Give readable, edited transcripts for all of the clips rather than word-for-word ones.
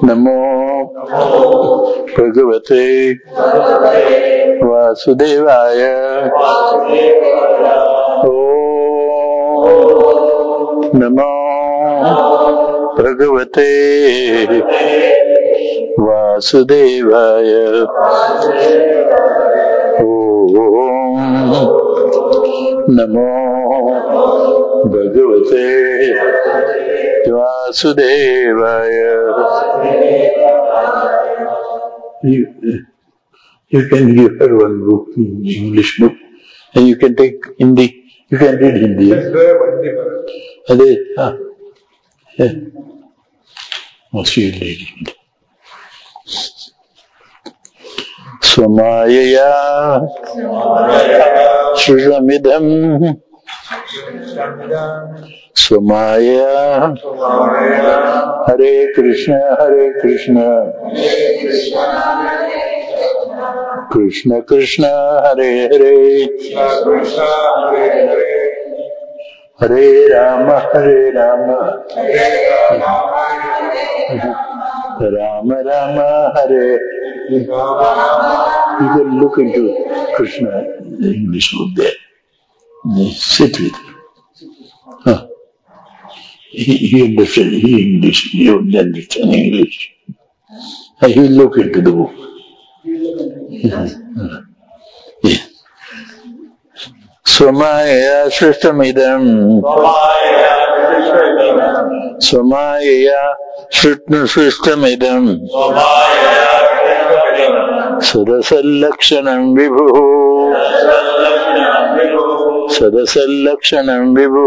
नमो भगवते वासुदेवाय। ओम नमो भगवते वासुदेवाय। ओम नमो भगवते वासुदेवाय। You can give her one book, English book, and you can take Hindi. You can read Hindi. Ade, yeah. Oh, she is reading. Swamayaya Shrishamidam Swamaya Hare Krishna Krishna Krishna Hare Hare Hare Rama Rama Rama Hare. You can look into Krishna, the English book there. Sit with him. He understands English. He only understands English. He will look into the book. Swamaya Shrishtamidam Swamaya Shrishtamidam Sadasallakshanam Vibhu Sadasallakshanam Vibhu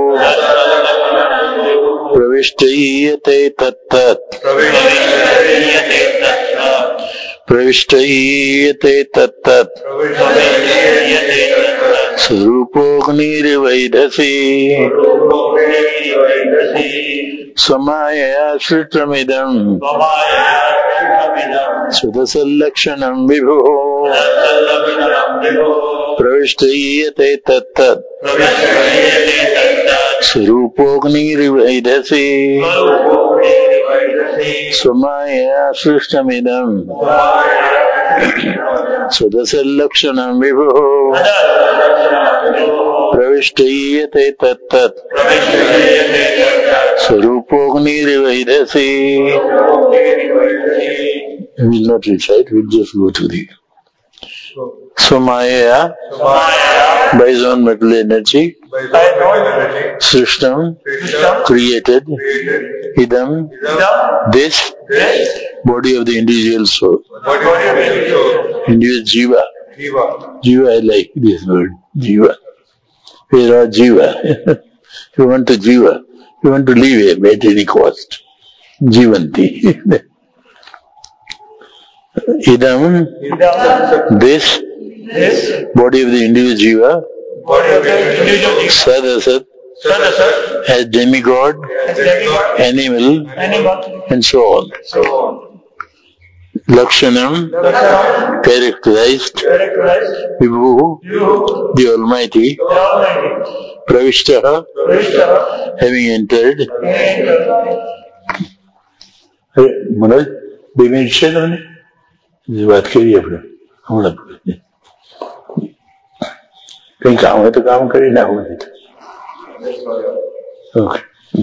Pravishtayyate tattat Pravishtayyate tattat Sarupognirevaidhasi Swamaya Shritramidam Sudasallakshanam Vibhu Pravishtayyate tattat Sarupognirevaidhasi Swamaya Shritramidam Sudasallakshanam Vibhu Pravishtayyate tattat Sarupognirevaidhasi. We will not recite, we will just go to the Swamaya, by his own mental energy, Srishtam, created, Idam, this, body of the individual soul, individual Jiva. Jiva, I like this word, Jiva. Where are Jiva? You want to Jiva, you want to live him at any cost. Jivanti. Idam, this, body of the individual Jiva, Sadasat, as demigod, animal, and so on. Lakshanam, characterized, Vibhu, the Almighty, Pravishtaha, having entered. Manoj, 2 minutes છે તમને? વાત કરીએ આપણે હમણાં કઈ કામ હોય તો કામ કરી નાખવું. Okay.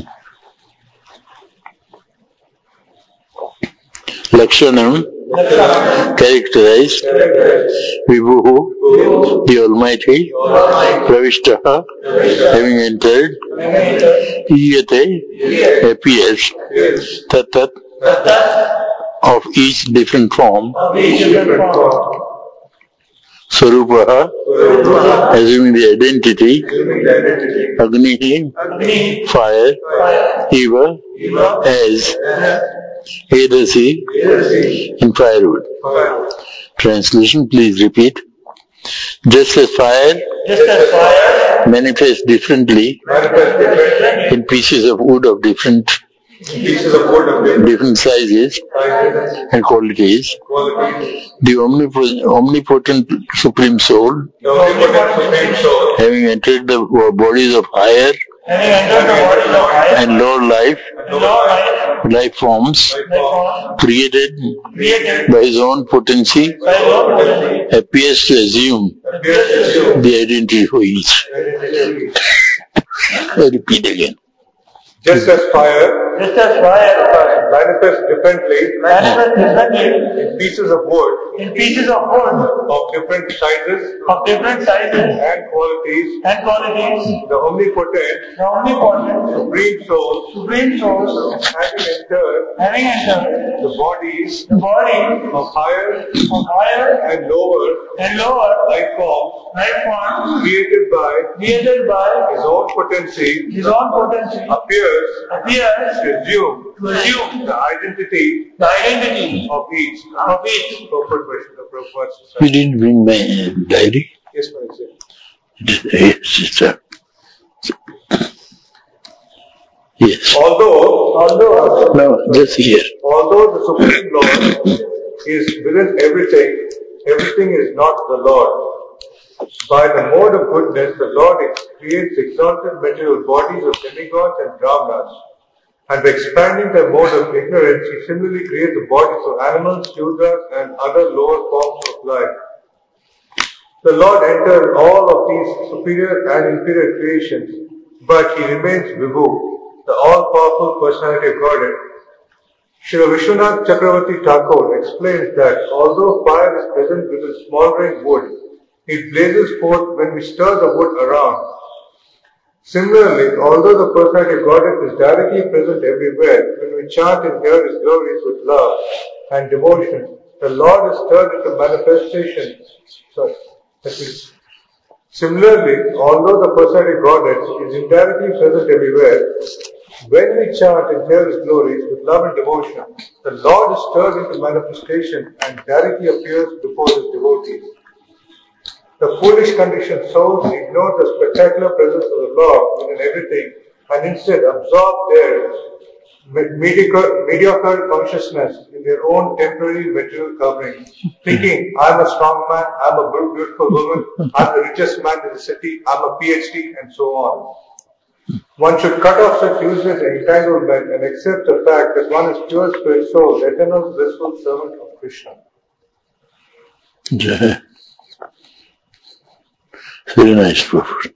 Lakshanam, characterized, Vibhu, the Almighty, Pravishtaha, having entered, Iyate, appears, Tatat, of each different form, Sarupaha, assuming the identity, Agnihi, fire, Eva, as, Hedasi, in firewood. Translation, please repeat. Just as fire manifests differently in pieces of wood of different sizes and qualities, the omnipotent Supreme Soul, having entered the bodies of higher having entered the bodies of higher and lower life forms created by his own potency, appears to assume the identity for each. I repeat again. Just as fire manifests differently in pieces of wood of different sizes and qualities, the omnipotent supreme souls having entered the bodies of higher and lower life forms created by his own potency appears to assume the identity of each. You didn't bring my diary? Yes, Maharaj. Yes, sister. Yes. Although No, just here. Although the Supreme Lord is within everything is not the Lord. By the mode of goodness, the Lord creates exalted material bodies of demigods and brahmanas. And by expanding the mode of ignorance, he similarly creates the bodies of animals, shudras, and other lower forms of life. The Lord entered all of these superior and inferior creations, but he remains Vibhu, the all-powerful personality of Godhead. Srila Vishwanath Chakravarti Thakur explains that although fire is present within smoldering wood, it blazes forth when we stir the wood around. Similarly, although the personality of Godhead is directly present everywhere, when we chant and hear His glories with love and devotion, the Lord is stirred into manifestation. Similarly, although the personality of Godhead is indirectly present everywhere, when we chant and hear His glories with love and devotion, the Lord is stirred into manifestation and directly appears before His devotees. The foolish conditioned souls ignore the spectacular presence of the Lord within everything and instead absorb their mediocre consciousness in their own temporary material covering, thinking, I'm a strong man, I'm a beautiful woman, I'm the richest man in the city, I'm a PhD, and so on. One should cut off such useless entanglement and accept the fact that one is pure spirit soul, eternal blissful servant of Krishna. Yeah. Very nice, Prabhu.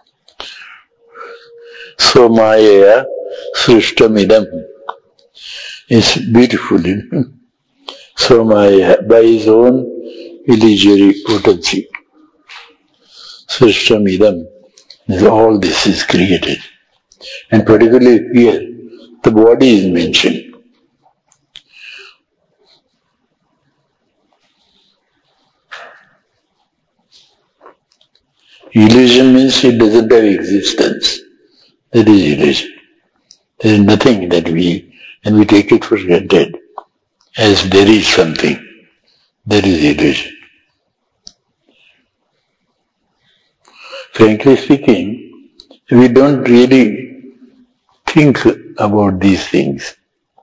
So Maya Srishtamidam is beautiful. So Maya, by his own illusory potency. Srishtamidam, all this is created. And particularly here, the body is mentioned. Illusion means it doesn't have existence. That is illusion. There is nothing that and we take it for granted as there is something. That is illusion. Frankly speaking, we don't really think about these things.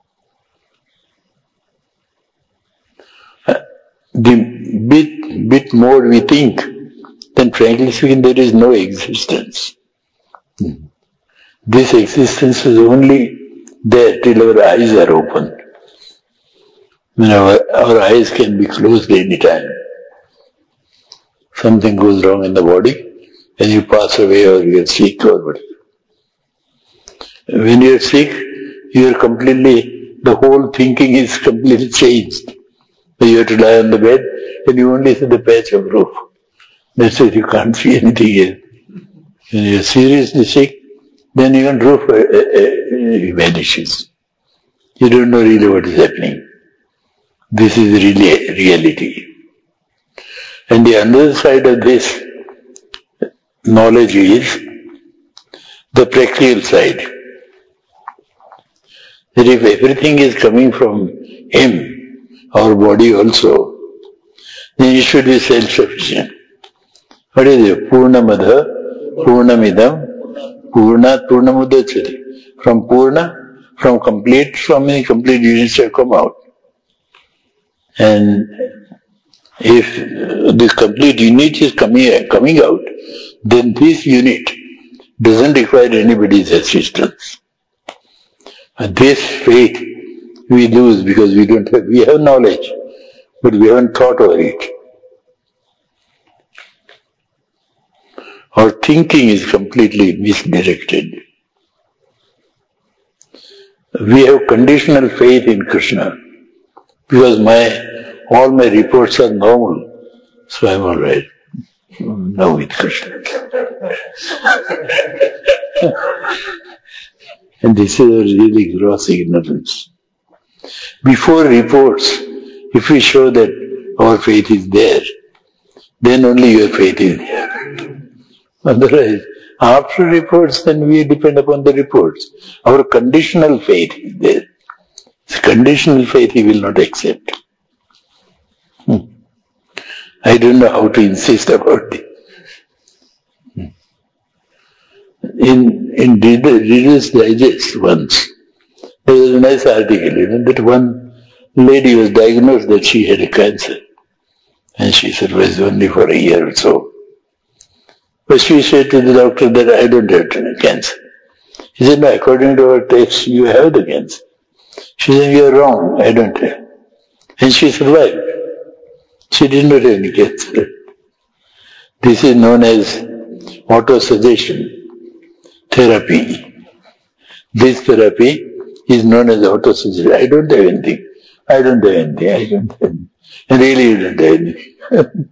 The bit more we think, then frankly speaking there is no existence. This existence is only there till our eyes are open. When our eyes can be closed any time. Something goes wrong in the body and you pass away or you are sick or whatever. When you are sick, the whole thinking is completely changed. You have to lie on the bed and you only see the patch of roof. That's it, you can't see anything else. When you are seriously sick, then even roof vanishes. You don't know really what is happening. This is really reality. And the other side of this knowledge is the practical side. That if everything is coming from Him, our body also, then it should be self-sufficient. What is it? Purnamada, Purnamidam, Purnat Purnamudachyate. From Purna, from complete, so many complete units have come out. And if this complete unit is coming out, then this unit doesn't require anybody's assistance. And this faith we lose because we have knowledge, but we haven't thought over it. Our thinking is completely misdirected. We have conditional faith in Krishna because all my reports are normal, so I'm all right. Now with Krishna. And this is a really gross ignorance. Before reports, if we show that our faith is there, then only your faith is there. Otherwise, after reports, then we depend upon the reports. Our conditional faith is there. It's conditional faith he will not accept. I don't know how to insist about it. In Reader's Digest once, there was a nice article, that one lady was diagnosed that she had a cancer. And she survived only for a year or so. But she said to the doctor that I don't have cancer. He said, no, according to our tests, you have the cancer. She said, you are wrong, I don't have. And she survived. She did not have any cancer. This is known as autosuggestion therapy. This therapy is known as autosuggestion. I don't have anything. I don't have anything. I don't have anything. And really you don't have anything.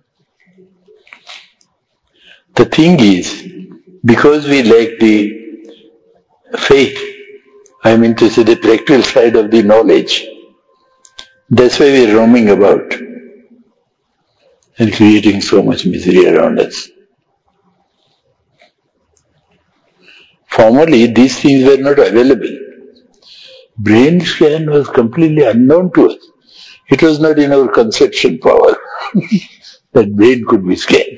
The thing is, because we lack the faith, I mean to say the practical side of the knowledge, that's why we are roaming about and creating so much misery around us. Formerly, these things were not available. Brain scan was completely unknown to us. It was not in our conception power that brain could be scanned.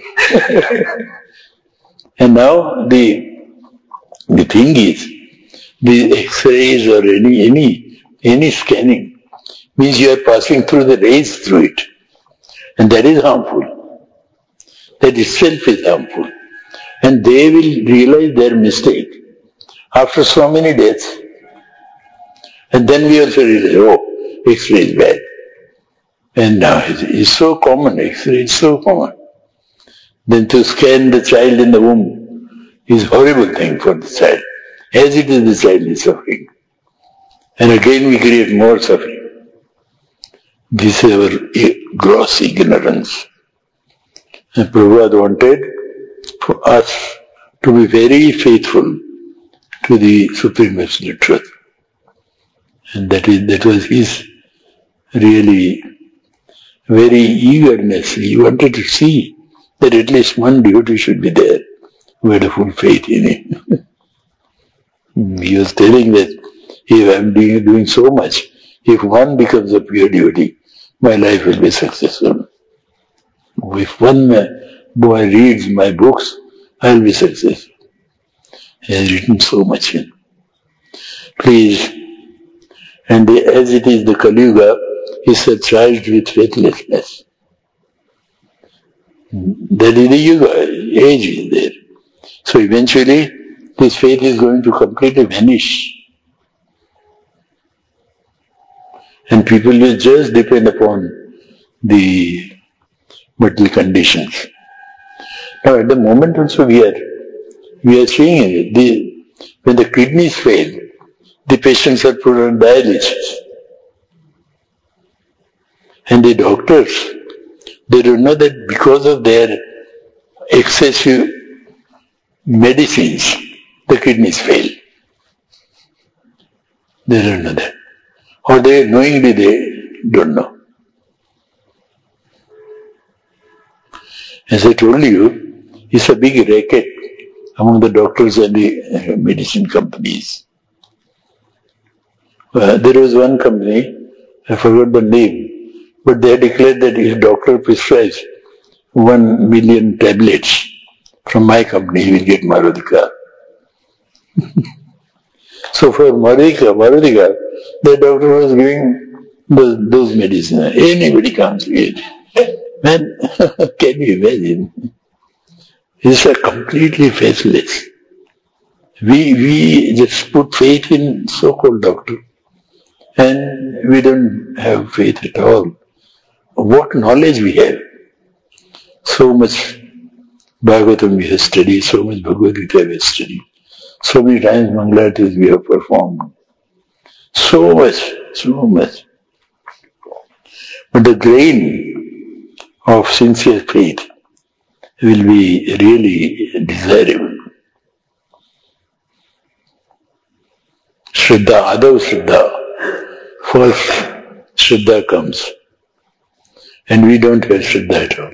And now the thing is, the X-rays or any scanning means you are passing through the rays through it. And that is harmful. That itself is harmful. And they will realize their mistake after so many deaths. And then we also realize, oh, X-ray is bad. And now it's so common, X-ray is so common. Then to scan the child in the womb is a horrible thing for the child. As it is, the child is suffering. And again we create more suffering. This is our gross ignorance. And Prabhupada wanted for us to be very faithful to the Supreme Absolute Truth. And that was his really very eagerness. He wanted to see that at least one devotee should be there who had a full faith in him. He was telling that if I'm doing so much, if one becomes a pure devotee, my life will be successful. If one boy reads my books, I'll be successful. He has written so much in. Please, and as it is the Kali Yuga, is surcharged with faithlessness. That is the Yuga, age is there. So eventually, this faith is going to completely vanish. And people will just depend upon the material conditions. Now at the moment also we are seeing it. When the kidneys fail, the patients are put on dialysis. And the doctors, they don't know that because of their excessive medicines, the kidneys fail. They don't know that. Or knowingly they don't know. As I told you, it's a big racket among the doctors and the medicine companies. There was one company, I forgot the name, but they declared that if doctor prescribes 1 million tablets from my company, he will get Marudika. So for Marudika, the doctor was giving those medicines. Anybody comes with it. Man, can you imagine? These are completely faithless. We just put faith in so-called doctor, and we don't have faith at all. What knowledge we have? So much Bhagavatam we have studied, so much Bhagavad Gita we have studied, so many times Mangalatis we have performed. So much. But the grain of sincere faith will be really desirable. Shraddha, Adav Shraddha. First Shraddha comes. And we don't have Shraddha at all.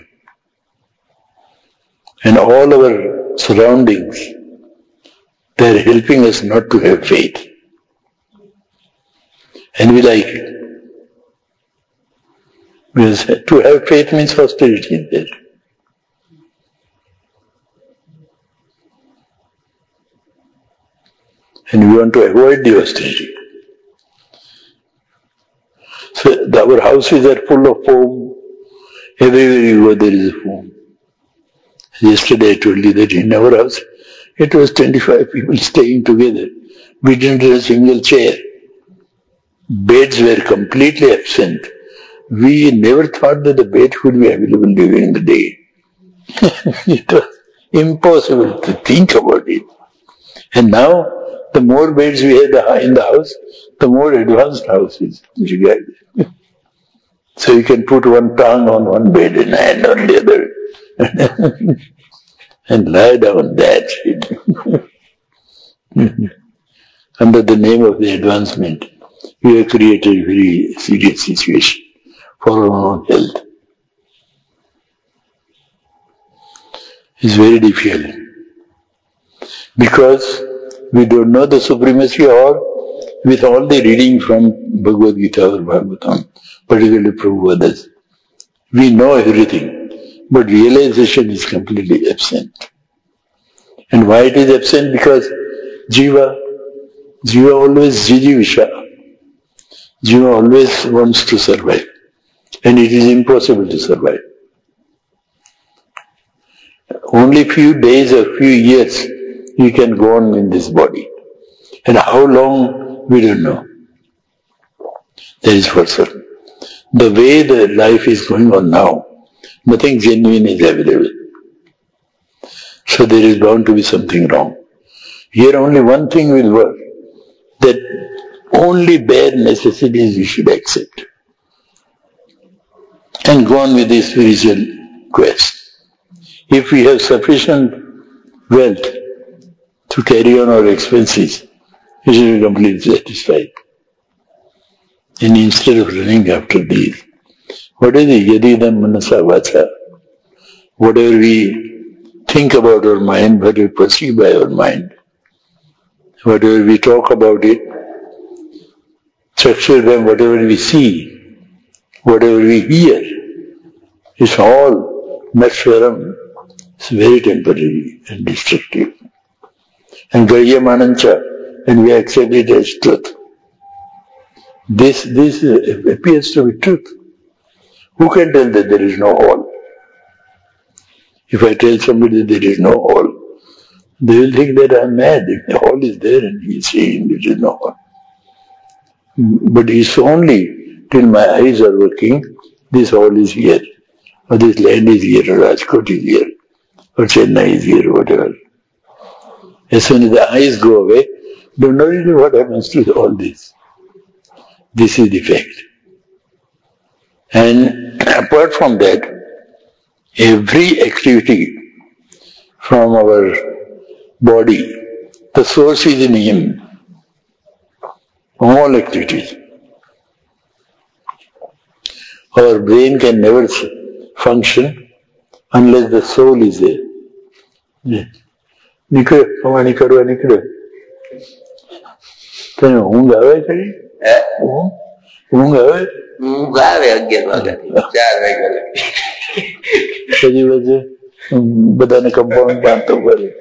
And all our surroundings, they are helping us not to have faith. And we like it. Because to have faith means austerity in there. And we want to avoid the austerity. So our houses are full of foam. Everywhere you go there is a foam. Yesterday I told you that in our house, it was 25 people staying together. We didn't have a single chair. Beds were completely absent. We never thought that the bed could be available during the day. It was impossible to think about it. And now, the more beds we have in the house, the more advanced house is regarded. So you can put one tongue on one bed and hand on the other. And lie down that. Under the name of the advancement, we have created a very serious situation for our own health. It's very difficult. Because we don't know the supremacy, or with all the reading from Bhagavad Gita or Bhagavatam, particularly Prabhupada, we know everything, but realization is completely absent. And why it is absent? Because Jiva always jijivisha. Jiva always wants to survive. And it is impossible to survive. Only few days or few years you can go on in this body. And how long, we don't know. That is for certain. The way the life is going on now, nothing genuine is available. So there is bound to be something wrong. Here only one thing will work, that only bare necessities we should accept. And go on with the spiritual quest. If we have sufficient wealth to carry on our expenses, we should be completely satisfied. And instead of running after these, what is the yadidam manasa vacha? Whatever we think about our mind, what we perceive by our mind, whatever we talk about it, chakshurdam, whatever we see, whatever we hear, it's all nashwaram. It's very temporary and destructive. And garyamanancha, and we accept it as truth. This appears to be truth. Who can tell that there is no all? If I tell somebody that there is no all, they will think that I am mad. If the all is there and he is saying there is no all. But it's only till my eyes are working, this all is here, or this land is here, or Rajkot is here, or Chennai is here, whatever. As soon as the eyes go away, don't know really what happens to all this. This is the fact. And apart from that, every activity from our body, the source is in Him. All activities. Our brain can never function unless the soul is there. નીકળે કમાણી કરવા નીકળે તને ઊંઘ આવે ખરી? ઊંઘ આવે? ઊંઘ આવે 11 વાગ્યાથી 4 વાગ્યા લગી. પછી બધાને કમ્પાઉન્ડ બાંધતો પડે.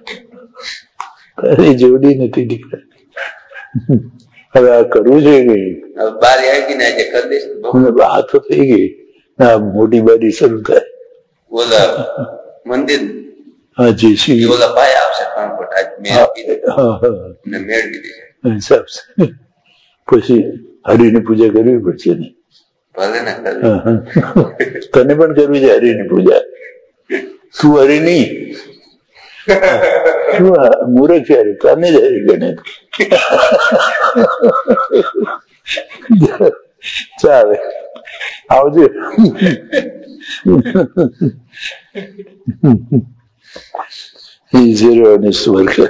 તારી જોડી નથી દીકરા. હવે આ કરવું છે કે બારી આવી ને આજે કરી દઈશ. આ તો થઈ ગઈ. આ મોટી બારી શરૂ થાય. બોલા મંદિર હાજી શ્રી એ ઓલા ભાઈ આવશે 3 ફૂટ આજ મેં આપી દીધું ને મેળવી દીધું હિસાબ પછી હરિની પૂજા કરવી પડશે ને ભલે ને તને પણ કરવી છે હરિની પૂજા તું હરિ નહીં શું મૂર્ખ છે હરિ તને જ હરિ ગણે ચાલે આવજો He's very honest worker.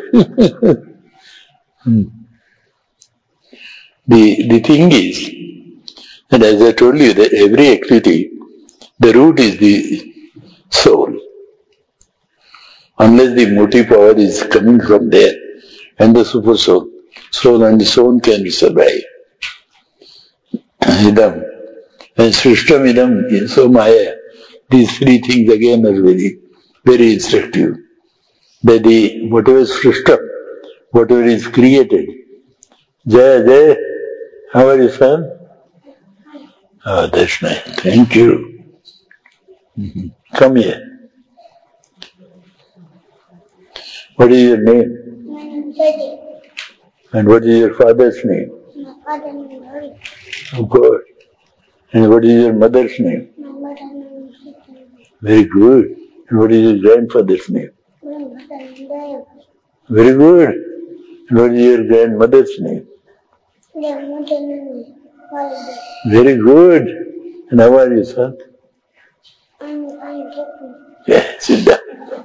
The thing is, and as I told you, that every activity, the root is the soul. Unless the motive power is coming from there, and the super soul and the soul can survive. Idam and Srishtam Idam, so Maya, these three things again are very, very instructive. That whatever is Srishtam, whatever is created, Jaya, how are you, son? Oh, that's nice. Thank you. Come here. What is your name? And what is your father's name? My father's name. Oh, God. And what is your mother's name? My mother's name is Sita. Very good. And what is your grandfather's name? Grandmother's name. Very good. And what is your grandmother's name? Grandmother's name is Walida. Very good. And how are you, son? I'm happy. Yeah, sit down.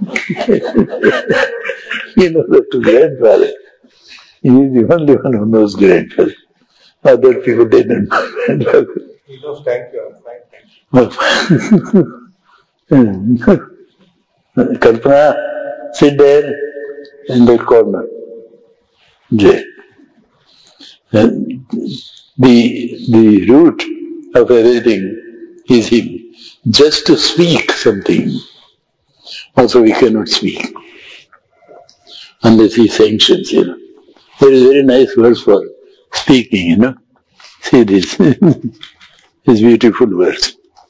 You know that to grandfather. He is the only one who knows grandfather. Other people, they don't know grandfather. He knows, thank you, I'm fine, thank you. Kalpana, sit there in that corner. Jay. The root of everything is him. Just to speak something, also we cannot speak unless he sanctions, There is very nice words for speaking, See this. These beautiful words.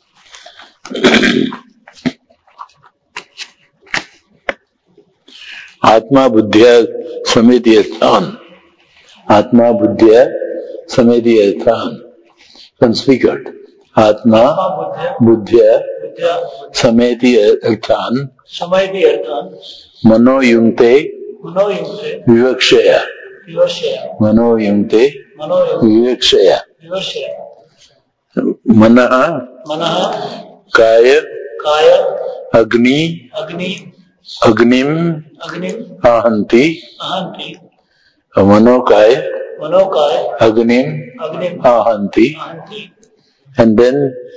Atma buddhya sameti arthan. Atma buddhya sameti arthan. Can speak out. Atma buddhya sameti arthan. Mano yungte vivakshaya. Mano yungte vivakshaya. Manaha kaya agni agnim ahanti. Mano kaya agnim ahanti. And then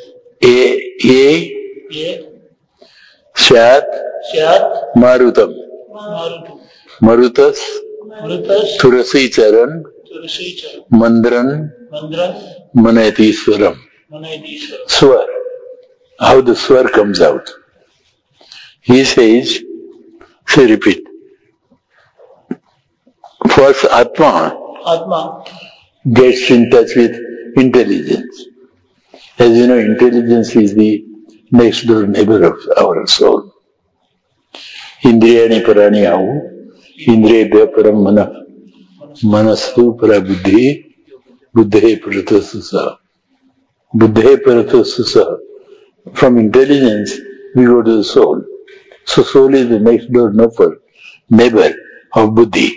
Syat Marutam. Marutas Turasi Charan Mandran Manati Swaram. Swar. How the swar comes out. He says, say repeat. First Atma gets in touch with intelligence. As you know, intelligence is the next door neighbor of our soul. Indriyani parani ahu, indriyabhya param manah, manastu para buddhi, buddhe paratasusa. Buddhe paratasusa. From intelligence, we go to the soul. So soul is the next door neighbor of buddhi.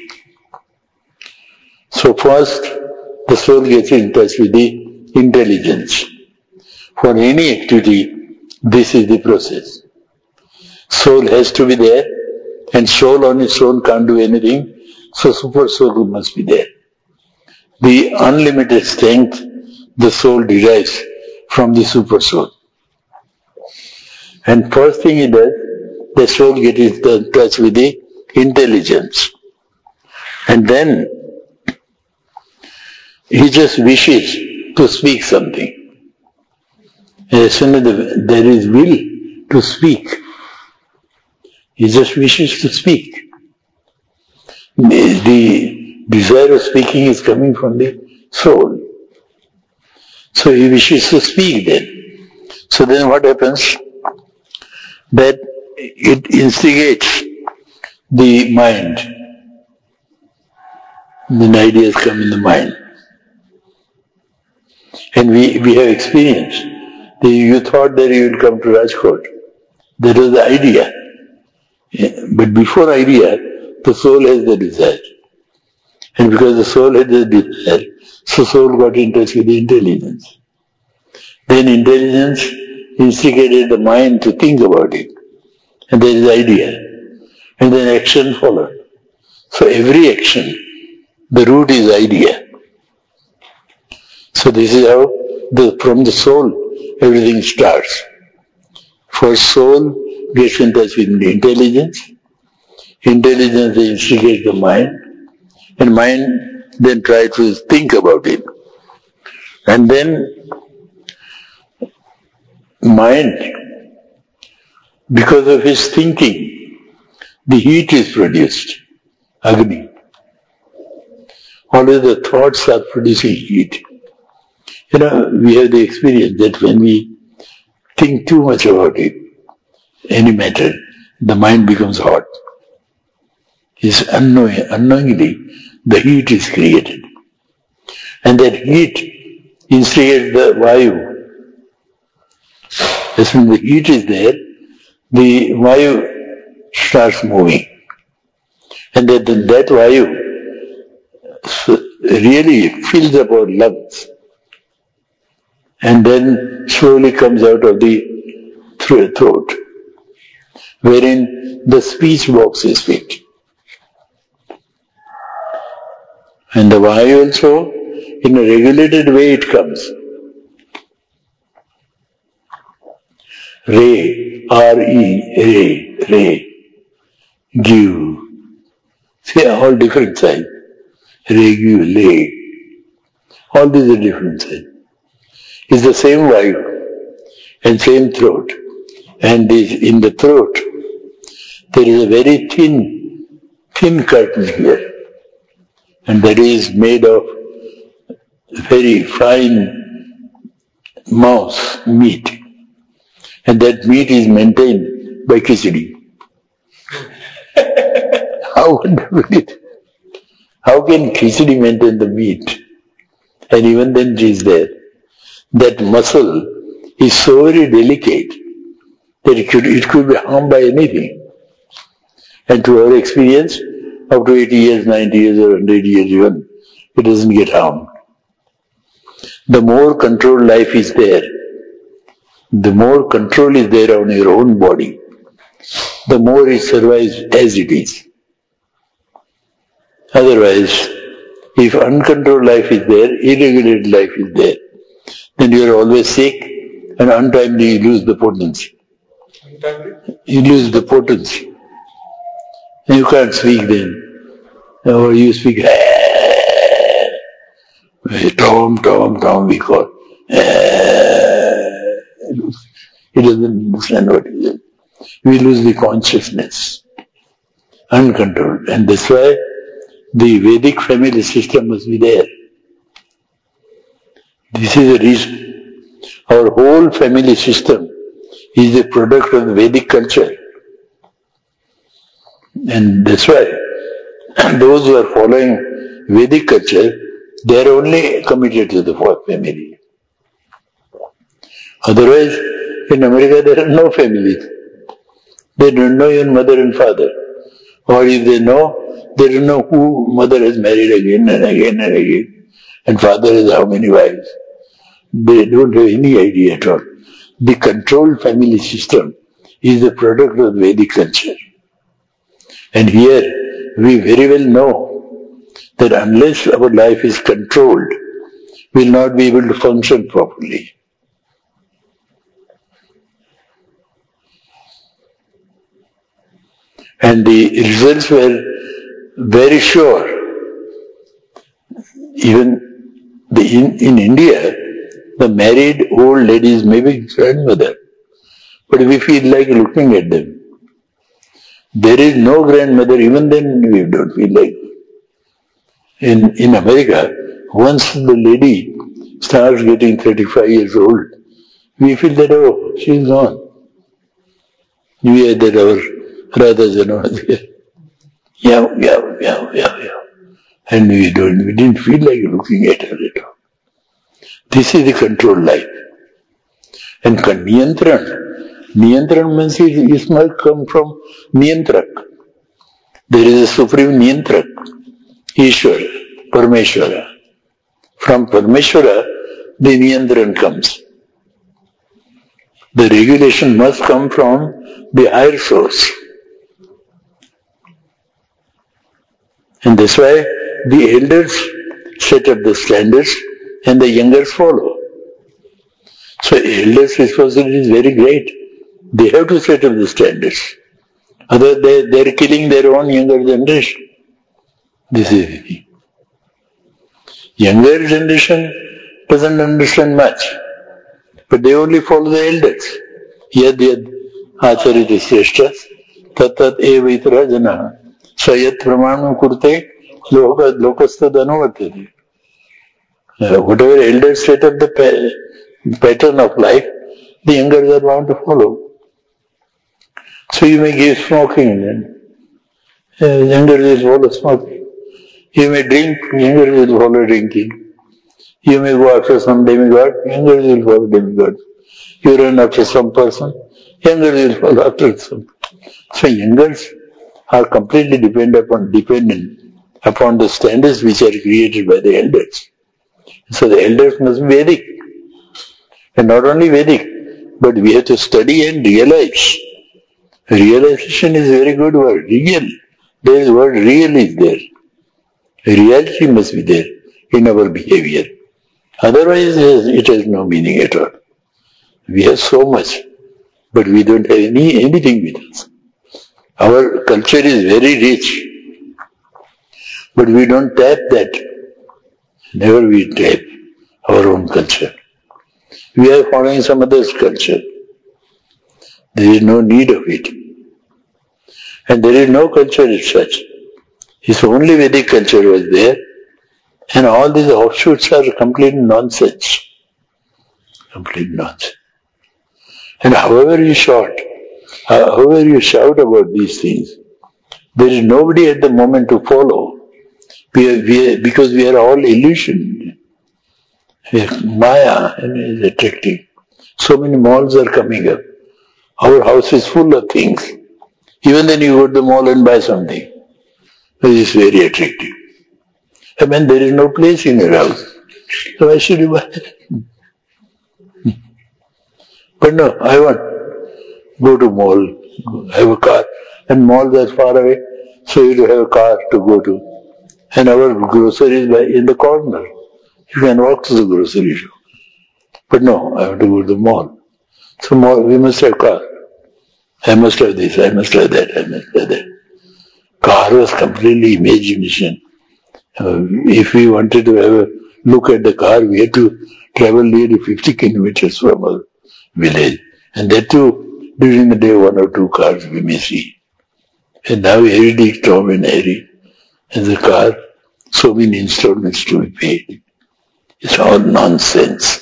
So first, the soul gets in touch with the intelligence. For any activity, this is the process. Soul has to be there, and soul on its own can't do anything, so super soul must be there. The unlimited strength the soul derives from the super soul. And first thing it does, the soul gets in touch with the intelligence. And then he just wishes to speak something. As soon as there is will to speak, he just wishes to speak. The desire of speaking is coming from the soul. So he wishes to speak then. So then what happens? That it instigates the mind. Then ideas come in the mind. And we have experienced. You thought that you would come to Rajkot. That was the idea. But before idea, the soul has the desire. And because the soul has the desire, so soul got in touch with the intelligence. Then intelligence instigated the mind to think about it. And there is idea. And then action followed. So every action, the root is idea. So this is how from the soul everything starts. First soul gets in touch with the intelligence. Intelligence instigates the mind. And mind then tries to think about it. And then mind, because of his thinking, the heat is produced, Agni. Always the thoughts are producing heat. We have the experience that when we think too much about it, any matter, the mind becomes hot. It's unknowingly, the heat is created. And that heat instigates the Vayu. As soon as the heat is there, the Vayu starts moving. And that Vayu really fills up our lungs. And then slowly comes out of the throat, wherein the speech box is fit. And the Vayu also, in a regulated way it comes. Re, R-E, re, give. See, all different signs. Re, give, lay. All these are different signs. It's the same Vayu and same throat. And in the throat, there is a very thin curtain here. And that is made of very fine mouse meat. And that meat is maintained by khichdi. How wonderful it is. How can khichdi maintain the meat? And even then it is there. That muscle is so very delicate that it could be harmed by anything. And to our experience, up to 80 years, 90 years or 100 years even, it doesn't get harmed. The more controlled life is there, the more control is there on your own body, the more it survives as it is. Otherwise, if uncontrolled life is there, irregulated life is there, then you are always sick and untimely you lose the potency. Untimely? You lose the potency. And you can't speak then. Or you speak, Tom, we call. He doesn't understand what he says. We lose the consciousness. Uncontrolled. And that's why the Vedic family system must be there. This is the reason. Our whole family system is a product of the Vedic culture. And that's why those who are following Vedic culture, they are only committed to the family. Otherwise, in America there are no families. They don't know even mother and father. Or if they don't know who mother has married again and again and again. And father has how many wives. They don't have any idea at all. The controlled family system is the product of Vedic culture. And here we very well know that unless our life is controlled, we will not be able to function properly. And the results were very sure. Even in India, the married old ladies may be grandmother, but we feel like looking at them. There is no grandmother, even then we don't feel like. In America, once the lady starts getting 35 years old, we feel that, oh, she's gone. We are that our Radha Janavadya. Yeah. And we didn't feel like looking at her at all. This is the controlled life. And Niyantran means it must come from Niyantrak. There is a supreme Niyantrak, Ishwara, Parameshwara. From Parameshwara, the Niyantran comes. The regulation must come from the higher source. And that's why the elders set up the standards and the youngers follow. So elders' responsibility is very great. They have to set up the standards. Otherwise they're killing their own younger generation. This is the thing. Younger generation doesn't understand much. But they only follow the elders. Yad acharita shreshtas tatat eva itra janaha sayat pramanam kurte lokastad anuvartati. Whatever elders set up the pattern of life, the youngers are bound to follow. So you may give smoking, then youngers will follow smoking. You may drink, youngers will follow drinking. You may go after some demigod, youngers will follow demigod. You run after some person, youngers will follow after some. So youngers are completely dependent upon the standards which are created by the elders. So the elders must be Vedic. And not only Vedic, but we have to study and realize. Realization is a very good word. Real. There is word real is there. Reality must be there in our behavior. Otherwise, it has no meaning at all. We have so much, but we don't have anything with us. Our culture is very rich, but we don't tap that. Never we tap our own culture. We are following some other's culture. There is no need of it. And there is no culture as such. It's only Vedic culture was there. And all these offshoots are complete nonsense. Complete nonsense. And however you shout about these things, there is nobody at the moment to follow. Because we are all illusion. Maya is attracting. So many malls are coming up. Our house is full of things. Even then you go to the mall and buy something. It is very attractive. I mean, there is no place in your house. So why should you buy it? But no, I want go to mall, have a car. And malls are far away, so you have a car to go to. And our grocery is in the corner. You can walk to the grocery shop. But no, I want to go to the mall. So mall, we must have car. I must have this, I must have that, I must have that. Car was completely imagination. If we wanted to have a look at the car, we had to travel nearly 50 kilometers from our village. And that too, during the day, 1 or 2 cars we may see. And now every day, Tom and Harry, and the car, so many installments to be paid. It's all nonsense.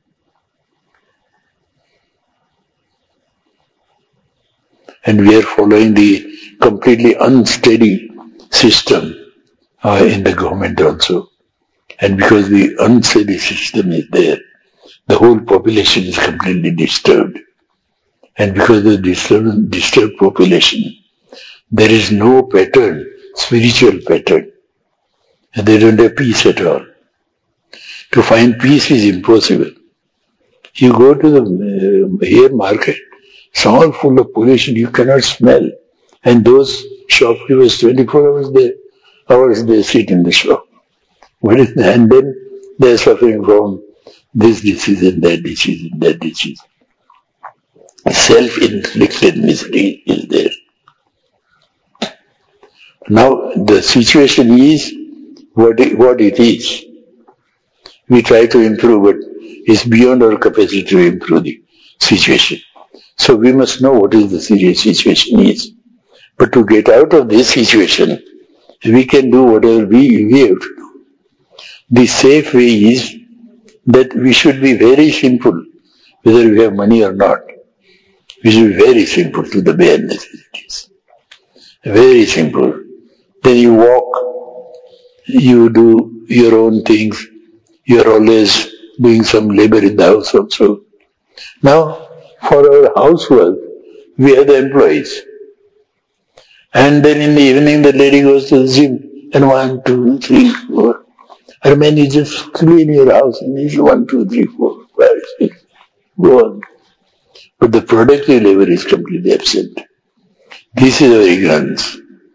And we are following the completely unsteady system in the government also. And because the unsteady system is there, the whole population is completely disturbed. And because of the disturbed population, there is no pattern, spiritual pattern. And they don't have peace at all. To find peace is impossible. You go to the here market, it's all full of pollution, you cannot smell. And those shopkeepers, 24 hours they sit in the shop. And then they are suffering from this disease and that disease and that disease. Self-inflicted misery is there. Now the situation is what it is. We try to improve, but it's beyond our capacity to improve the situation. So we must know what is the serious situation is. But to get out of this situation, we can do whatever we have to do. The safe way is that we should be very simple, whether we have money or not. We should be very simple to the bare necessities. Very simple. then you walk, you do your own things, you are always doing some labor in the house also. Now, for our housework, we are the employees. And then in the evening, the lady goes to the gym, and 1, 2, 3, 4. I mean, you just clean your house, and it's 1, 2, 3, 4, 5, 6. Go on. But the productive labor is completely absent. This is our ignorance.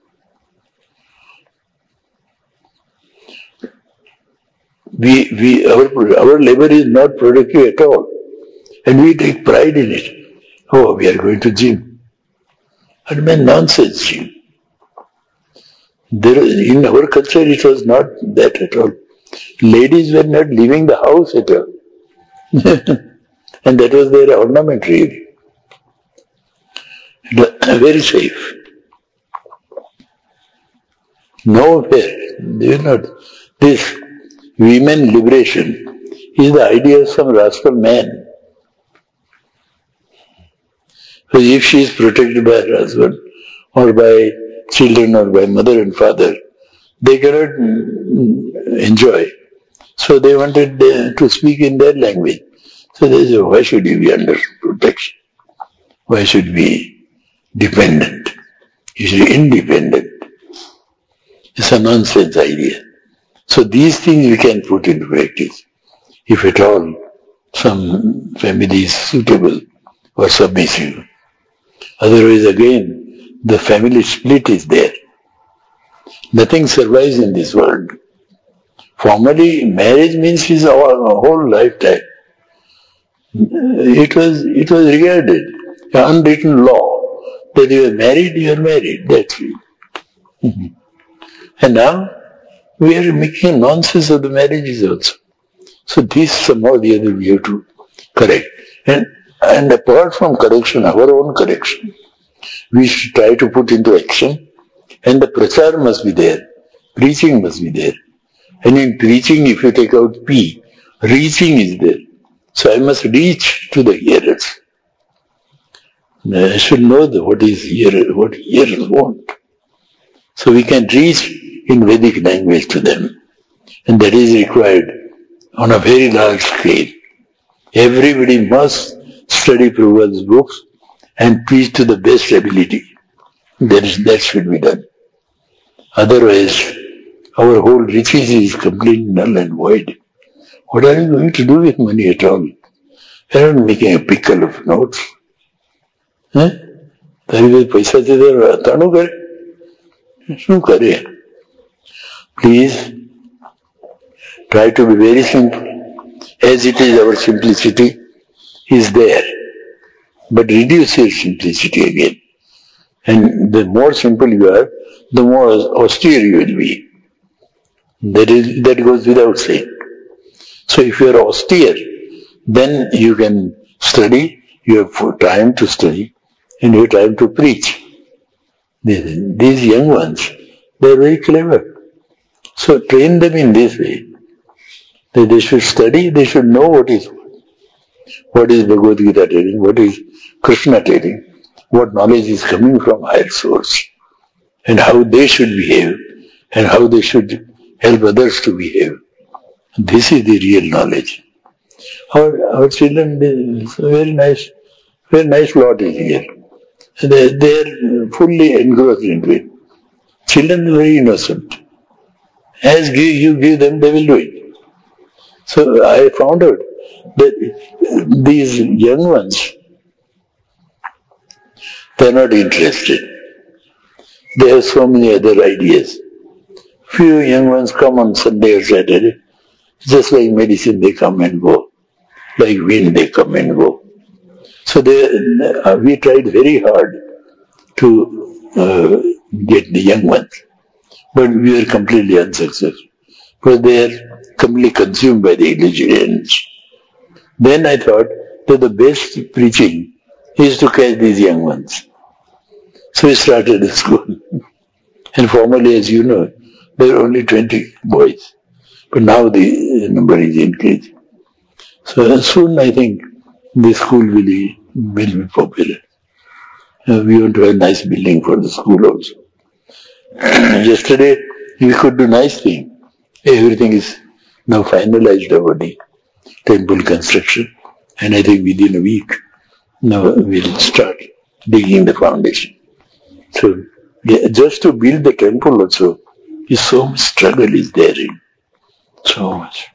Our labor is not productive at all. And we take pride in it. Oh, we are going to gym. I mean, nonsense gym. In our culture, it was not that at all. Ladies were not leaving the house at all. And that was their ornament really. Very safe. Nowhere. They are not. This women liberation is the idea of some rascal man. Because if she is protected by her husband, or by children, or by mother and father, they cannot enjoy. So they wanted to speak in their language. So they say, why should you be under protection? Why should we be dependent? You should be independent. It's a nonsense idea. So these things we can put into practice, if at all some family is suitable or submissive. Otherwise again, the family split is there. Nothing survives in this world. Formally, marriage means his whole lifetime. It was regarded an unwritten law that you are married, that's it. And now we are making nonsense of the marriages also. So this somehow or the other we have to correct. And apart from correction, our own correction, we should try to put into action, and the prachar must be there, preaching must be there. And in preaching, if you take out P, reaching is there. So I must reach to the hearers. I should know what hearers want. So we can reach in Vedic language to them. And that is required on a very large scale. Everybody must study Prabhupada's books and preach to the best ability. That should be done. Otherwise, our whole riches is completely null and void. What are you going to do with money at all? You're not making a pickle of notes. Please try to be very simple. As it is, our simplicity is there. But reduce your simplicity again. And the more simple you are, the more austere you will be. That goes without saying. So if you are austere, then you can study, you have time to study, and you have time to preach. These young ones, they are very clever. So train them in this way. That they should study, they should know what is Bhagavad Gita telling, what is Krishna telling, what knowledge is coming from higher source, and how they should behave, and how they should help others to behave. This is the real knowledge. Our children, very nice lot is here. They are fully engrossed into it. Children are very innocent. As you give them, they will do it. So I found out that these young ones, they are not interested. They have so many other ideas. Few young ones come on Sunday or Saturday, just like medicine, they come and go. Like wind, they come and go. So we tried very hard to get the young ones, but we were completely unsuccessful, because they are completely consumed by the illusions. Then I thought that the best preaching is to catch these young ones. So we started a school. And formerly, as you know, there were only 20 boys. But now the number is increasing. So soon I think the school will be popular. We want to have a nice building for the school also. Yesterday we could do nice thing. Everything is now finalized over the temple construction, and I think within a week now we'll start digging the foundation. So just to build the temple also is so much struggle is there in so much.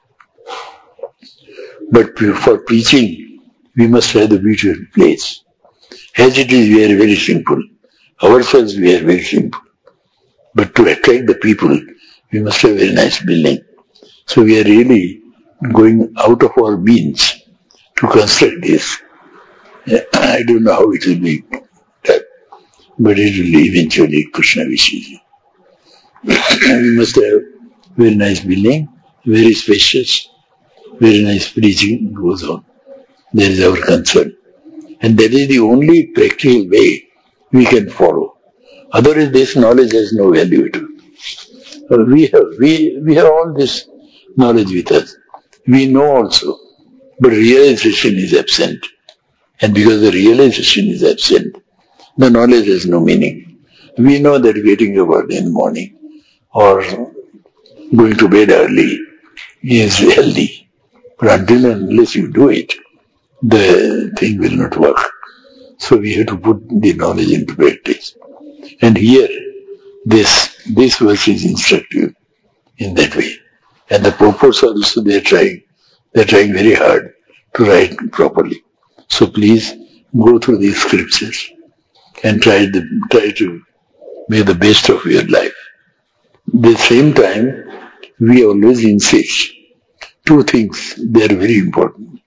But for preaching we must have the beautiful place. As it is we are very simple. Ourselves we are very simple. But to attract the people we must have a very nice building. So we are really going out of our means to construct this. I don't know how it will be done, but it will eventually Krishna wishes. We must have very nice building, very spacious, very nice preaching goes on. That is our concern. And that is the only practical way we can follow. Otherwise this knowledge has no value at all. We have all this knowledge with us. We know also, but realization is absent. And because the realization is absent, the knowledge has no meaning. We know that getting up early in the morning or going to bed early is healthy. But until and unless you do it, the thing will not work. So we have to put the knowledge into practice. And here, this verse is instructive in that way. And the purpose also they are trying very hard to write properly. So please go through these scriptures and try to make the best of your life. At the same time, we always insist two things, they are very important.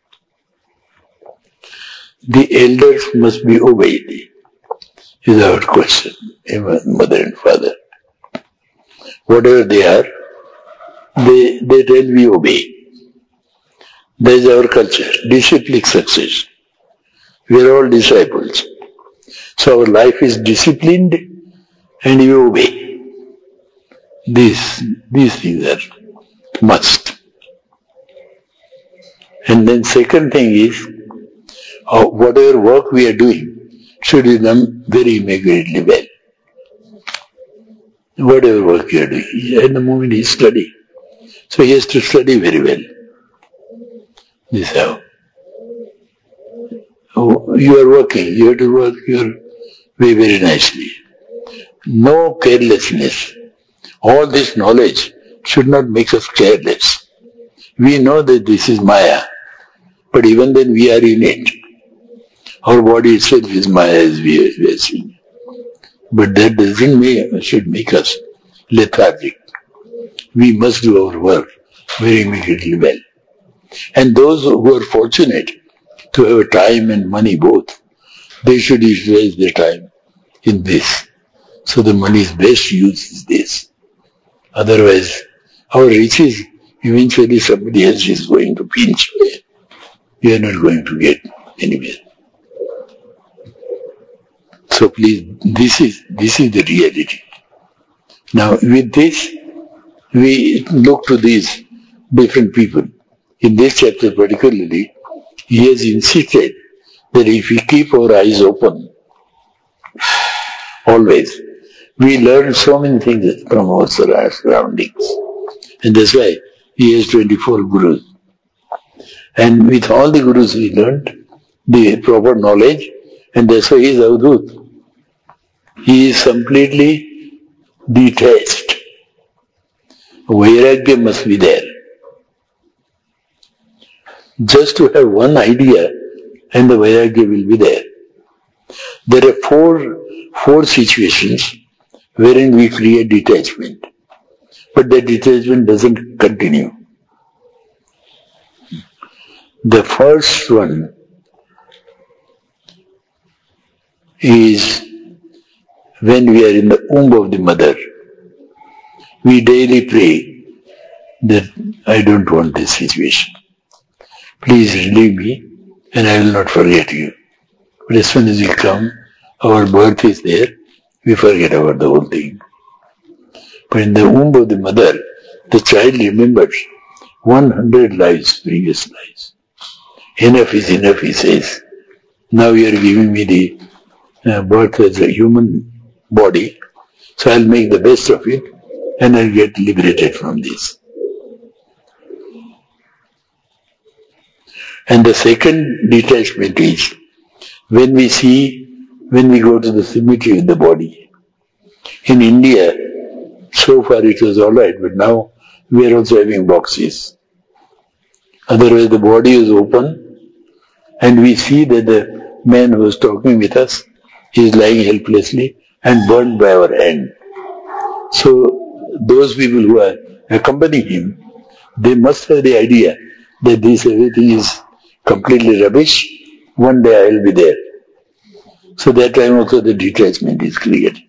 The elders must be obeyed, is our question, mother and father. Whatever they are, they tell we obey. That is our culture, disciplic success. We are all disciples. So our life is disciplined and we obey. These things are must. And then second thing is, whatever work we are doing should be done very immaculately well. Whatever work you are doing. At the moment he is studying. So he has to study very well. This is how. You are working, you have to work your way very nicely. No carelessness. All this knowledge should not make us careless. We know that this is Maya, but even then we are in it. Our body itself is Maya as we are seeing. But that should make us lethargic. We must do our work very immediately well. And those who are fortunate to have time and money both, they should utilize their time in this. So the money's best use is this. Otherwise, our riches, eventually somebody else is going to pinch away. We are not going to get anywhere. So please, this is the reality. Now with this, we look to these different people. In this chapter particularly, he has insisted that if we keep our eyes open, always, we learn so many things from our surroundings. And that's why he has 24 gurus. And with all the gurus we learned the proper knowledge, and that's why he is Avadhut. He is completely detached. Vairagya must be there. Just to have one idea and the Vairagya will be there. There are four situations wherein we create detachment. But that detachment doesn't continue. The first one is when we are in the womb of the mother. We daily pray that I don't want this situation. Please relieve me and I will not forget you. But as soon as we come, our birth is there, we forget about the whole thing. But in the womb of the mother, the child remembers 100 lives, previous lives. Enough is enough, he says. Now you are giving me the birth as a human body, So I'll make the best of it and I'll get liberated from this. And the second detachment is when we go to the cemetery with the body. In India, so far it was alright, but now we are also having boxes. Otherwise the body is open and we see that the man who was talking with us is lying helplessly and burned by our hand. So those people who are accompanying him, they must have the idea that this everything is completely rubbish. One day I will be there. So that time also the detachment is created.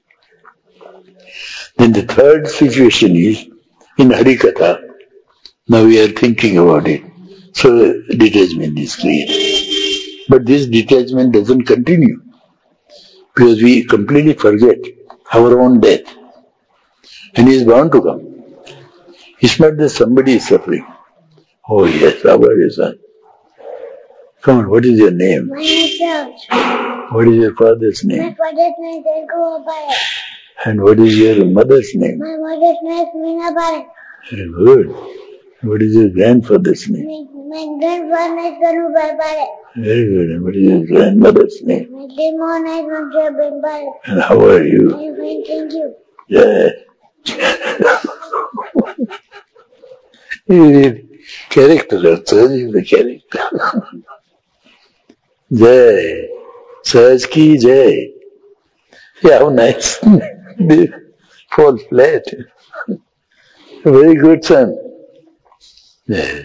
Then the third situation is in Harikatha. Now we are thinking about it. So detachment is created. But this detachment doesn't continue because we completely forget our own death. And he is bound to come. It's not that somebody is suffering. Oh yes, how are you, son? Come on, what is your name? My name is Raj. What is your father's name? My father's name is Elko Abare. And what is your mother's name? My mother's name is Meena Abare. Very good. What is your grandfather's name? My grandfather is Ganu Abare. Very good. And what is your grandmother's name? My grandmother is Manjua Bimbare. And how are you? I am fine, thank you. Yeah. Character, Sahaj is the character. Jai. Sahaj ki Jai. Yeah, how nice. They fall flat. Very good, son. Yeah.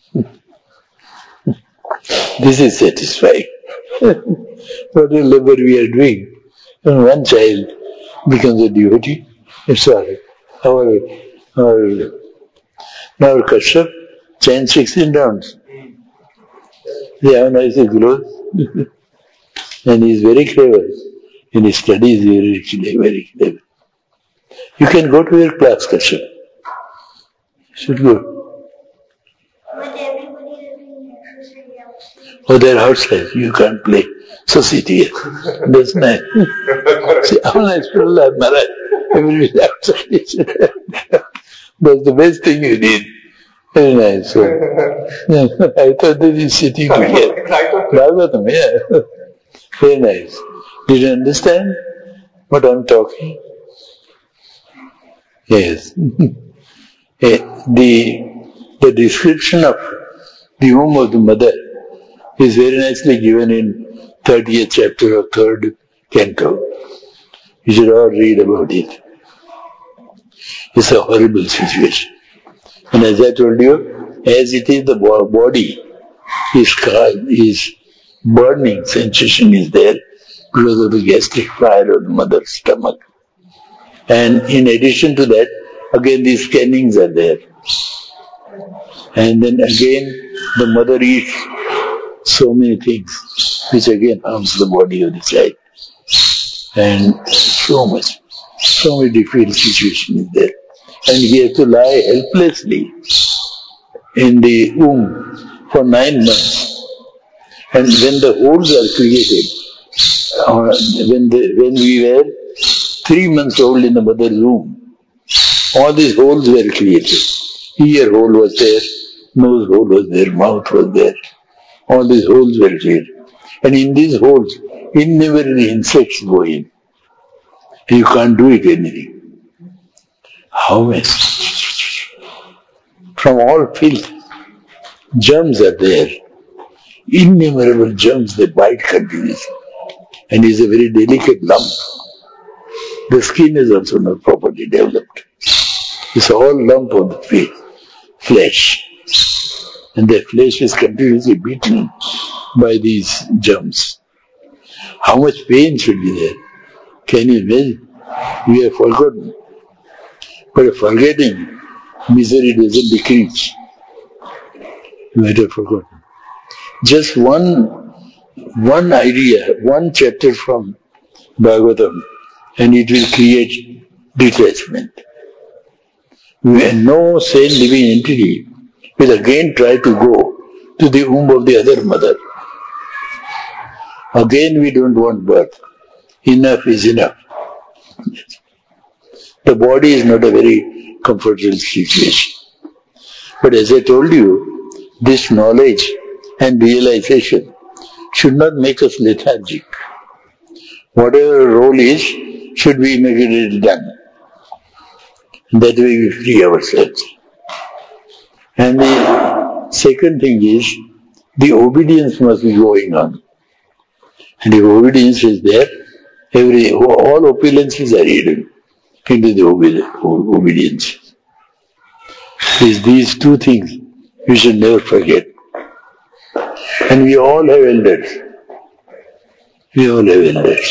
This is satisfying. What a labor we are doing. When one child becomes a devotee, it's all right. Our Kashyap chants 16 rounds. Yeah, how nice it glows. And he is very clever. In his studies, he is very clever. You can go to your class, Kashyap. You should go. But everybody is doing exercise outside. Oh, they're outside. You can't play. So sit here. That's nice. See, how nice Prahlad Maharaj. Everybody is outside. That's the best thing you did. Very nice. I thought that he's sitting together. Bhagavatam, yeah. Very nice. Did you understand what I'm talking? Yes. The description of the womb of the mother is very nicely given in 30th chapter of 3rd canto. You should all read about it. It's a horrible situation. And as I told you, as it is, the body is burning sensation is there because of the gastric fire of the mother's stomach. And in addition to that, again these scannings are there. And then again the mother eats so many things which again harms the body of the child. And so many difficult situation is there. And he has to lie helplessly in the womb for 9 months. And when the holes are created, when we were 3 months old in the mother's womb, all these holes were created. Ear hole was there, nose hole was there, mouth was there. All these holes were created. And in these holes, innumerable insects go in. You can't do it anything. How many? From all filth, germs are there. Innumerable germs, they bite continuously. And it's a very delicate lump. The skin is also not properly developed. It's all lump of the flesh. And the flesh is continuously beaten by these germs. How much pain should be there? Can you imagine? We have forgotten. But forgetting, misery doesn't decrease. You might have forgotten. Just one idea, one chapter from Bhagavatam, and it will create detachment. No sane living entity will again try to go to the womb of the other mother. Again we don't want birth. Enough is enough. The body is not a very comfortable situation. But as I told you, this knowledge and realization should not make us lethargic. Whatever role is, should be immediately done. That way we free ourselves. And the second thing is, the obedience must be going on. And if obedience is there, all opulences are hidden into the obedience. These two things we should never forget. And we all have elders. We all have elders.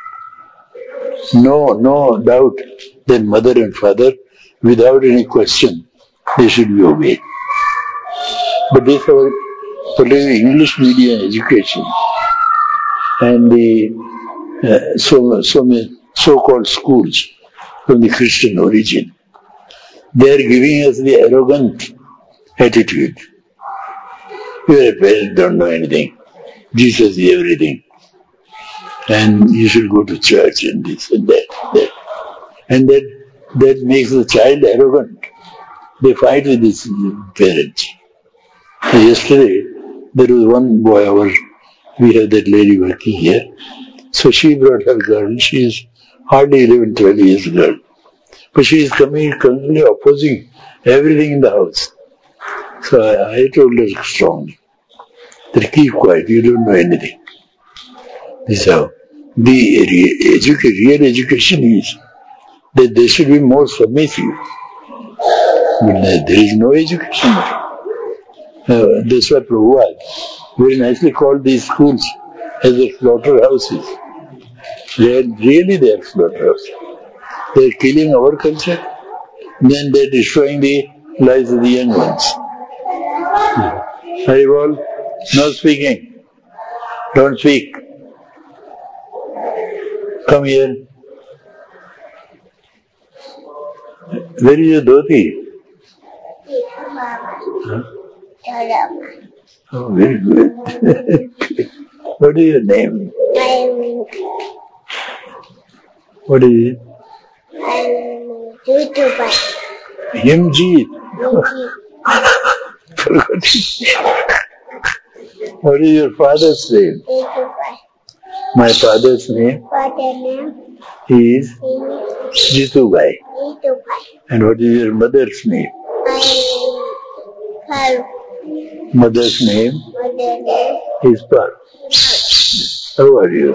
No doubt that mother and father, without any question, they should be obeyed. But this our particularly English medium education and the so-called schools from the Christian origin, they are giving us the arrogant attitude. Your parents don't know anything. Jesus is everything. And you should go to church and this and that. And that makes the child arrogant. They fight with his parents. Yesterday, there was one boy, we have that lady working here. So she brought her girl. She is hardly 11, 12 years girl. But she is constantly opposing everything in the house. So I told her strongly that keep quiet, you don't know anything. This is how. The real education is that they should be more submissive. But there is no education. That's why Prabhupada very nicely called these schools as the slaughterhouses. They are slaughterhouses. They are killing our culture, then they are destroying the lives of the young ones. Haribol, no speaking. Don't speak. Come here. Where is your dhoti? Huh? Oh, very good. What is your name? What is it? Himjeet. What is your father's name? My father's name is Jitubai. And what is your mother's name? Mother's name is Par. How are you?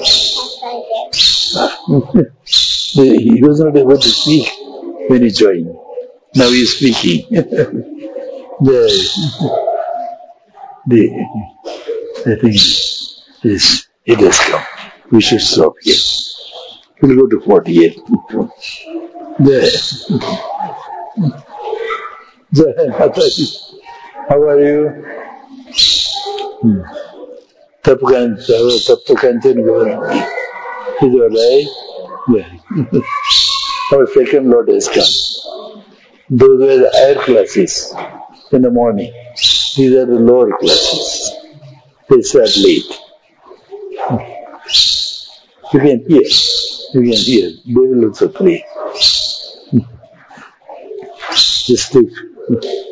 He was not able to speak when he joined. Now he is speaking. I think it has come. We should stop here. We'll go to 48. There. How are you? Tapkanchan Government. Is alright? Yeah. Our second lot has come. Those were the higher classes in the morning. These are the lower classes. They start late. You can hear. They will also pray. Just take